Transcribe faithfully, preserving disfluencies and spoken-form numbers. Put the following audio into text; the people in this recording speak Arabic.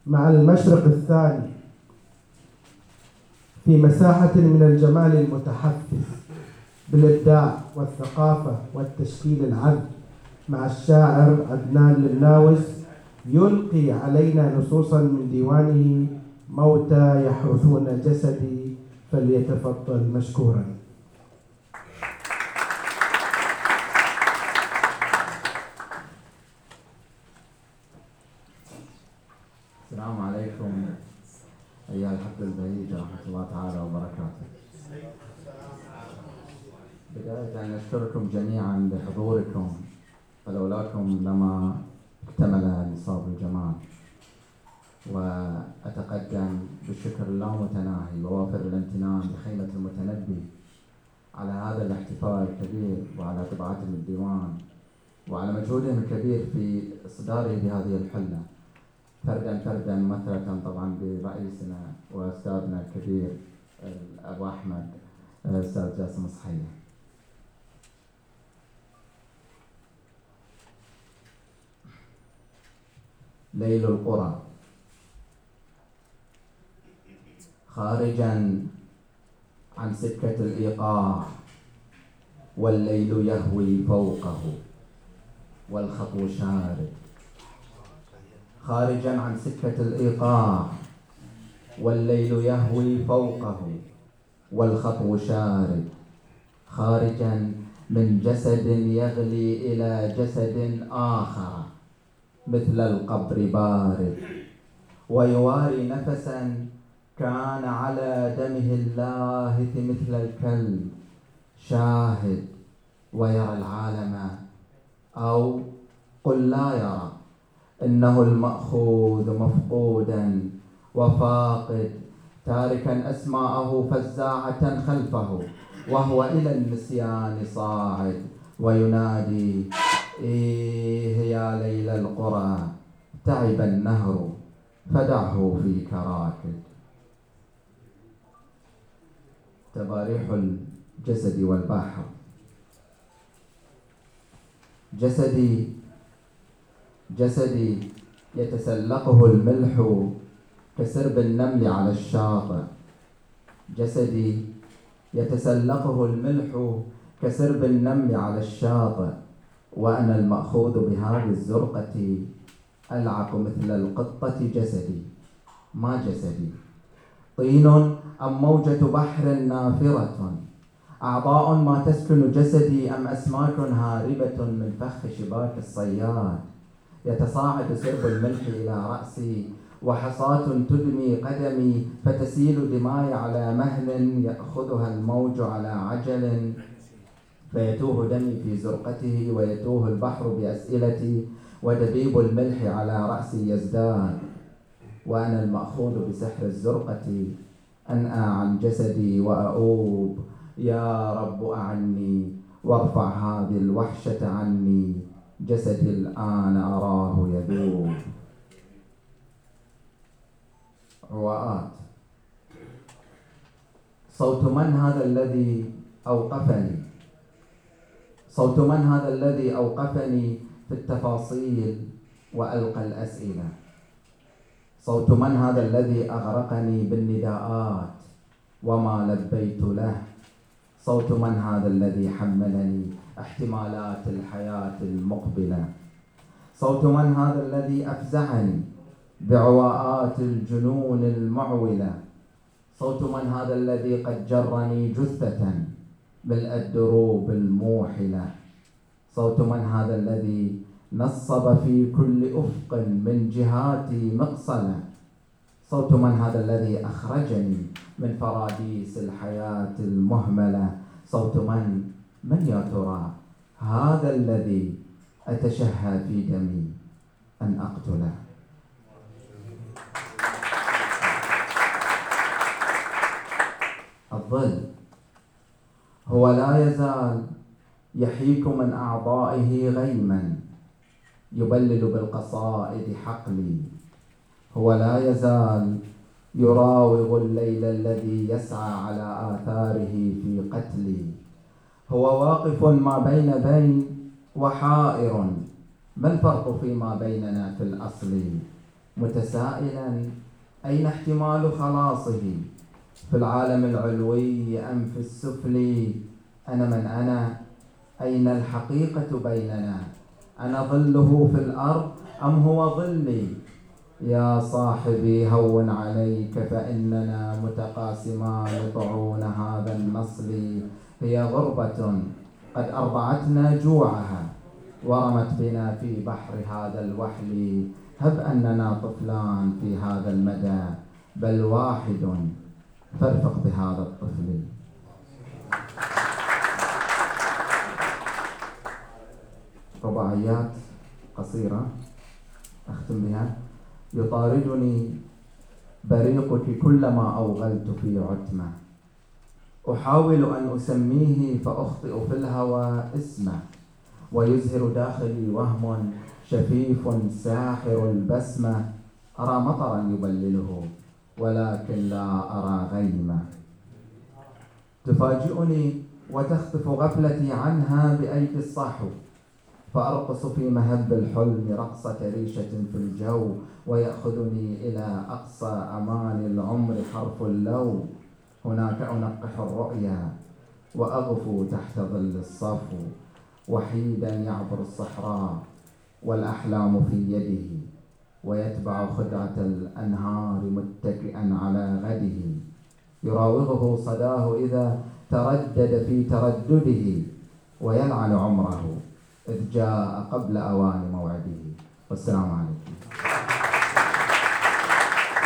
مع المشرق الثاني في مساحة من الجمال المتحفز بالإبداع والثقافة والتشكيل العذب، مع الشاعر عدنان للناوس يلقي علينا نصوصا من ديوانه موتى يحرثون جسدي، فليتفضل مشكورا. السلام عليكم أيها الحفل البهيج ورحمة الله تعالى وبركاته. بداية أن أشكركم جميعا بحضوركم، فلولاكم لما اكتمل نصاب الجمال. وأتقدم بالشكر اللامتناهي ووافر الامتنان لخيمة المتنبي على هذا الاحتفال الكبير، وعلى طباعتهم الديوان، وعلى مجهودهم الكبير في إصداره بهذه الحلة فردا فردا، مثلة طبعا برئيسنا وأستاذنا الكبير أبو أحمد أستاذ جاسم صحيح. ليل القرى خارجا عن سكة الإيقاع، والليل يهوي فوقه والخطو شارد. خارجا عن سكة الإيقاع والليل يهوي فوقه والخطو شارد. خارجا من جسد يغلي إلى جسد آخر مثل القبر بارد، ويواري نفسا كان على دمه اللاهث مثل الكلب شاهد، ويرى العالم أو قل لا يرى، إنه المأخوذ مفقودا وفاقد، تاركا أسماءه فزاعة خلفه، وهو إلى النسيان صاعد، وينادي إيه يا ليل القرى تعب النهر فدعه فيك راكد. تباريح الجسد والبحر. جسدي جسدي يتسلقه الملح كسرب النمل على الشاطئ. جسدي يتسلقه الملح كسرب النمل على الشاطئ، وأنا المأخوذ بهذه الزرقة ألعق مثل القطة. جسدي ما جسدي، طين أم موجة بحر نافرة، أعضاء ما تسكن جسدي أم أسماك هاربة من فخ شباك الصياد. يتصاعد سرب الملح إلى رأسي، وحصاة تدمي قدمي فتسيل دماي على مهل يأخذها الموج على عجل، فيتوه دمي في زرقته ويتوه البحر بأسئلتي، ودبيب الملح على رأسي يزداد، وأنا المأخوذ بسحر الزرقة أنأى عن جسدي وأؤوب. يا رب أعني وارفع هذه الوحشة عني، جسدي الآن أراه يذوب. عواءات. صوت من هذا الذي أوقفني؟ صوت من هذا الذي أوقفني في التفاصيل وألقى الأسئلة؟ صوت من هذا الذي أغرقني بالنداءات وما لبيت له؟ صوت من هذا الذي حملني احتمالات الحياة المقبلة؟ صوت من هذا الذي أفزعني بعواءات الجنون المعولة؟ صوت من هذا الذي قد جرني جثة ملء الدروب الموحلة؟ صوت من هذا الذي نصب في كل أفق من جهاتي مقصلة؟ صوت من هذا الذي أخرجني من فراديس الحياة المهملة؟ صوت من من يا ترى هذا الذي أتشهى في دمي أن أقتله؟ الظل هو لا يزال يحيك من أعضائه غيما يبلل بالقصائد حقلي. هو لا يزال يراوغ الليل الذي يسعى على آثاره في قتلي. هو واقف ما بين بين وحائر، ما الفرق فيما بيننا في الأصل؟ متسائلا أين احتمال خلاصه، في العالم العلوي أم في السفلي؟ أنا من أنا؟ أين الحقيقة بيننا؟ أنا ظله في الأرض أم هو ظلي؟ يا صاحبي هون عليك، فإننا متقاسمان طعون هذا النصل. هي غربة قد أرضعتنا جوعها، ورمت بنا في بحر هذا الوحل. هب أننا طفلان في هذا المدى، بل واحد، فارفق بهذا الطفل. رباعيات قصيرة أختم بها. يطاردني بريقك كلما أوغلت في عتمة، أحاول أن أسميه فأخطئ في الهوى اسمه، ويزهر داخلي وهم شفيف ساحر البسمة. أرى مطرا يبلله ولكن لا أرى غيمة، تفاجئني وتخطف غفلتي عنها بأيدي الصحو، فأرقص في مهب الحلم رقصة ريشة في الجو، ويأخذني إلى أقصى أمان العمر حرف اللو. هناك أنقح الرؤيا وأغفو تحت ظل الصفو، وحيدا يعبر الصحراء والأحلام في يده، ويتبع خدعة الأنهار متكئا على غده. يراوغه صداه إذا تردد في تردده، ويلعن عمره إذ جاء قبل أوان موعده. والسلام عليكم.